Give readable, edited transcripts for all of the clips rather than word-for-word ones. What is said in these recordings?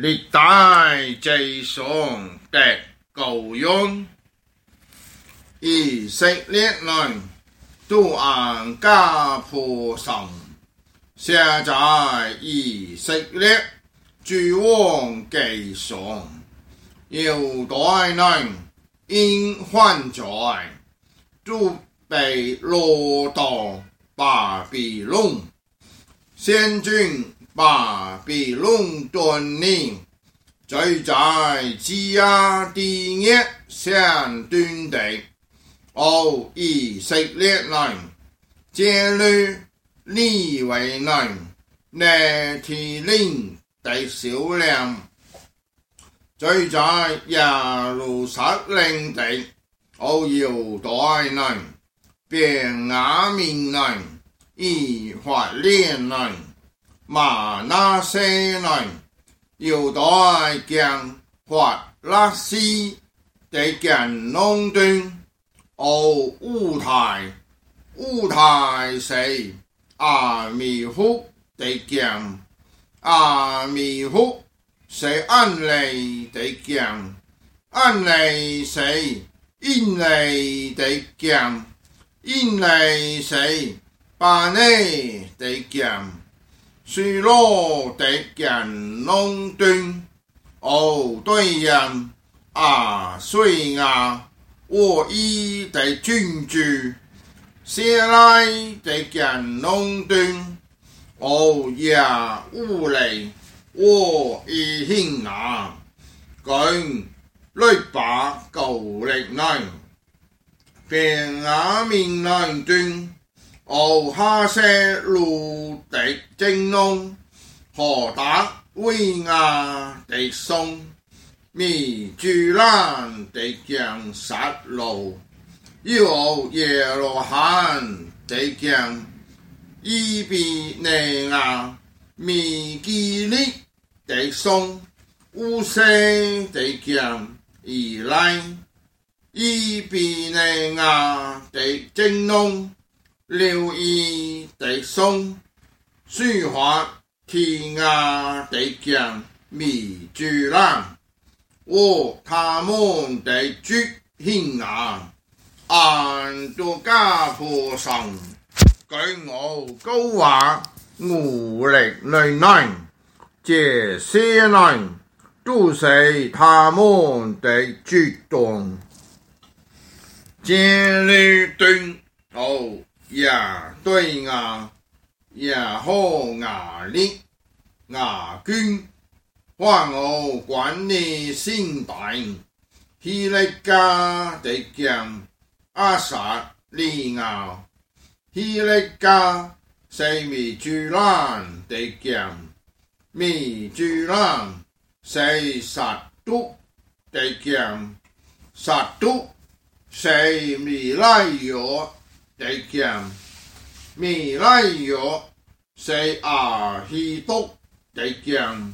歷代祭上的羔羊，以色列人都按家譜上寫在以色列諸王記上，猶大人因犯罪，就被擄到巴比倫。先君巴比倫屯領，聚在基亞地業相斷地，以色列人接律利未人拿提領的少量，聚在耶路撒冷地，猶大人、便雅憫人、以法蓮人、瑪拿西人，猶大將法勒斯的將弄斷。烏太是阿米夫的將，阿米夫是安利的將，安利是印利的將，印利是巴內的將，示羅的將弄斷。對人雖亞我一的君主，寫來的將弄斷。亞烏利我一hin跟律巴cầu lịch này便雅憫人斷。哈些路的正弄，何達威亞的松，米居蘭的將殺戮，有耶羅罕的將伊比內亞，米基利的松，烏西的將以來，伊比內亞的正弄，留意的松，書法提亞的將米居蘭。他們的主hin按照家譜上，據我高話無力內難，這些人都是他們的舉動。這裏對也對也好壓力壓捐。還我管理心大，希利家的將阿撒利亞，希利家是米居蘭的將，米居蘭是撒督的將，撒督是米拉約的將，米拉約是阿希督的將。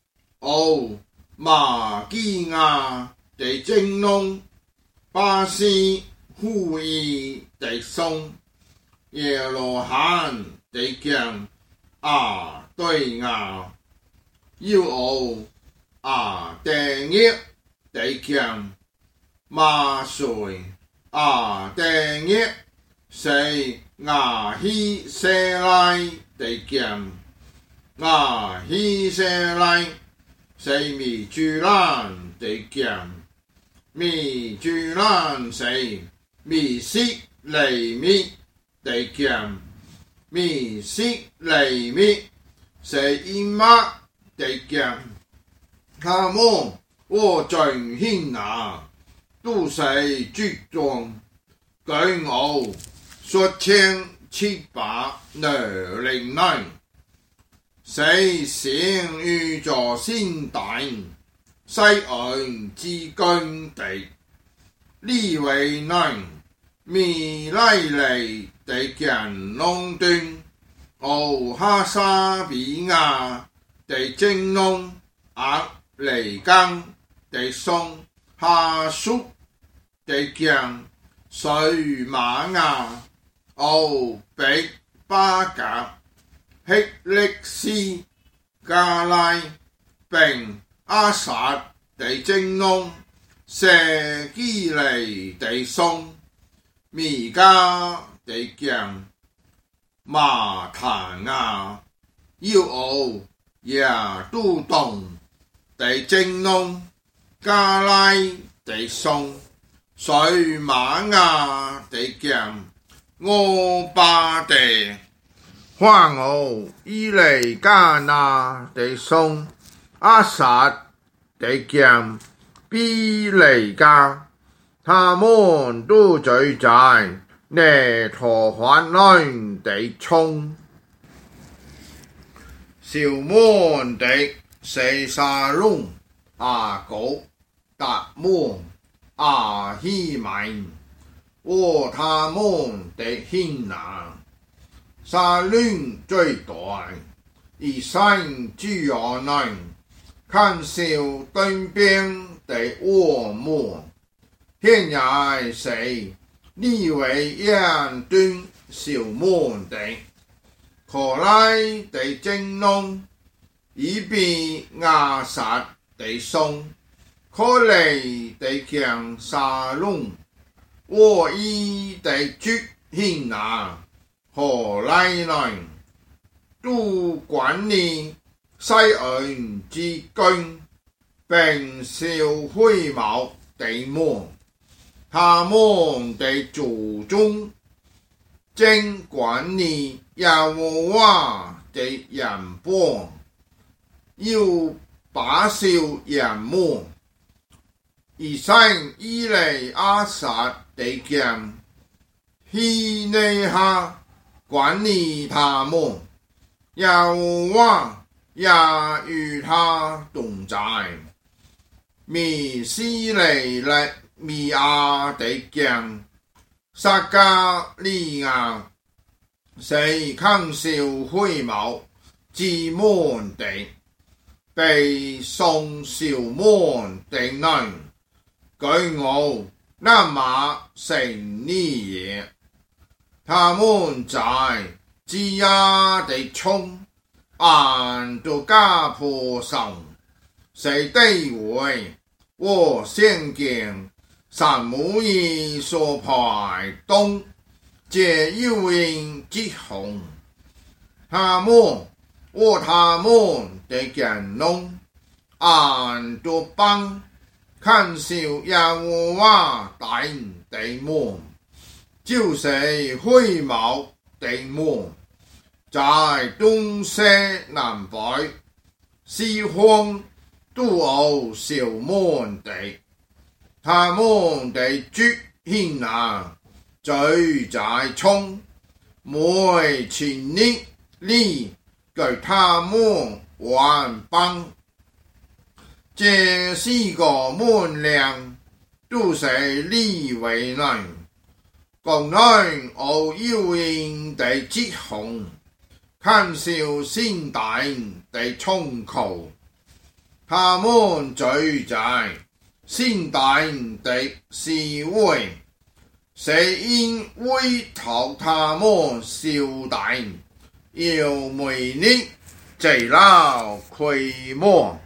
馬基亞的正弄，巴西呼伊的松，耶羅罕的將對亞，有定業的將，馬水定業是希舍拉的將，希舍拉是米居蘭的將，米居蘭是米色利米的將，米色利米是以馬的將。他們全hin都是舉動，據我1700是先於咗先大西岸之根地，利未人米拉利的將弄斷，哈沙比亞的正弄，厄利更的松，哈叔的將水瑪亞，比巴格希力斯加拉並阿萨地正弄，舍基利地松，米加地强，马坦亚，要傲也都动，地正弄，加拉地松，水马亚地强，我巴地。换我伊利加纳地松，阿萨地强，比利加，他們都聚在尼陀環內地衝，小門的四沙龍，阿狗達門阿希米，和他們的牽拿。沙亂最大，而生主要能看笑對邊的我們，現在是呢位人端小門的，可來的正弄，以便亞薩的松，可嚟的強沙龍，我以的主獻拿。何來能都管理西岸之君，並少虛謀地門，他們的祖宗正管理耶和華的人邦，要把少人們，而生伊利亞薩的強，希尼哈。管理他們，耶和華也與他同在。米斯利勒米亞的強，撒加利亞是看笑虛謀之門的，被送小門的人，據我那馬成呢也。他們在枝桠地衝，按着家坡上，是地位和先見撒母耳所排動，這有人之紅。他們和他們的人弄，按着邦，看笑耶和華大地門。就是虛謀地門，在東西南北四方都有小門地，他們的主獻拿聚在衝，每千年里給他們還邦，這四個門梁都是利未人。國內偶有人的結紅，看笑先大的衝口，他們聚在先大的思維，是因為討他們小大，要每年濟勞規模，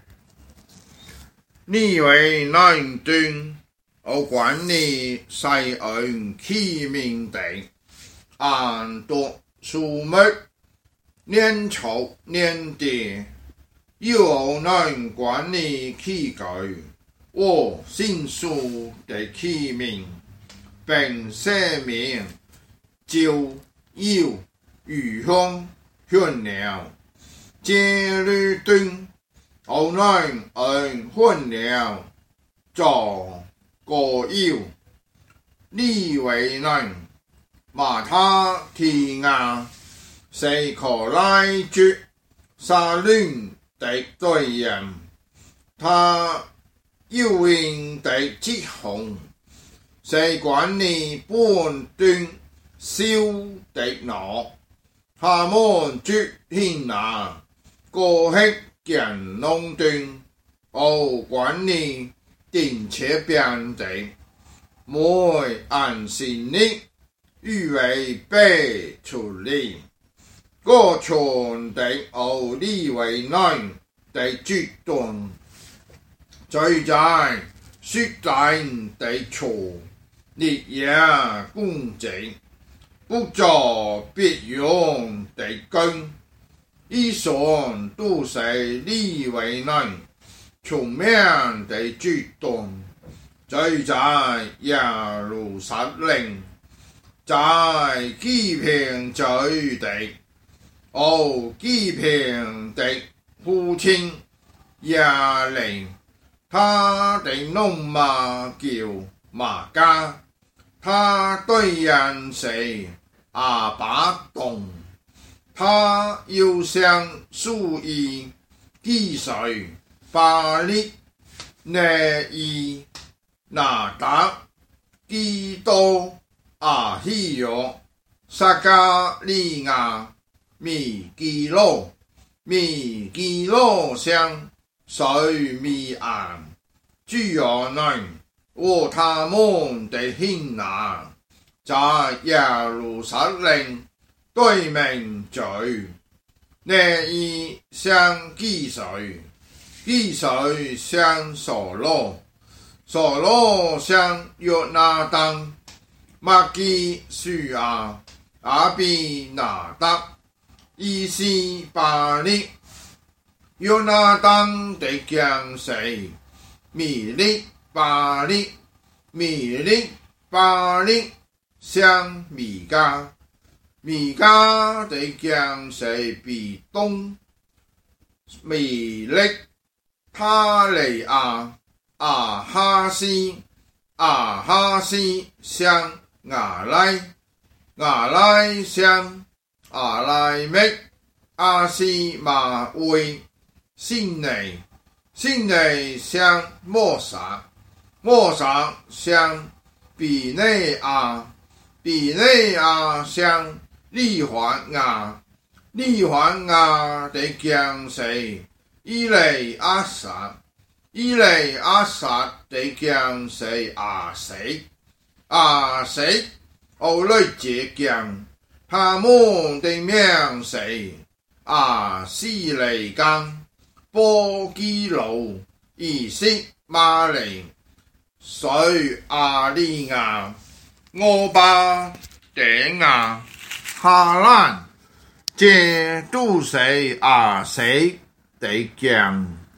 呢位南端。我管理西岸器皿地，按着樹木、年草、年地，又能管理器具和新屬的器皿，並寫明酒、油、魚香、香料，這類等，我能按分量做。個要利未人，馬他提亞是可來住沙亂的對人，他有人的結紅，是管理半段小的腦，他們主獻拿過吃人弄段，我管理。定切邊地，每安息日預為被處理，各村的奧利為人的決斷， 罪在雪在地錯，烈也公正，不作必用地根，一son都是利为能，聰明地主動，罪在耶路撒冷，在欺騙罪的，欺騙的父親耶利。他的龍馬叫瑪迦，他對人是亞巴洞，他要向屬於基水巴力內伊拿達基多亞希約撒迦利亞米基羅向水米安，居而能我他們的hin拿，在耶路撒冷對面罪，內伊向基水向掃羅向約拿單，麥基書亞比拿達，伊斯巴力。約拿單的將士，米利巴力向米迦的將士比東，米利他利亞哈斯向亞拉向亞拉麥亞斯瑪威。信內向摩撒向比內亞向利環亞的將士，伊利亞撒的將士亞死，後來這將他們的名是亞斯利干。波基路、以色瑪利、水亞利亞、俄巴底亞、哈蘭，這都是亞死的將。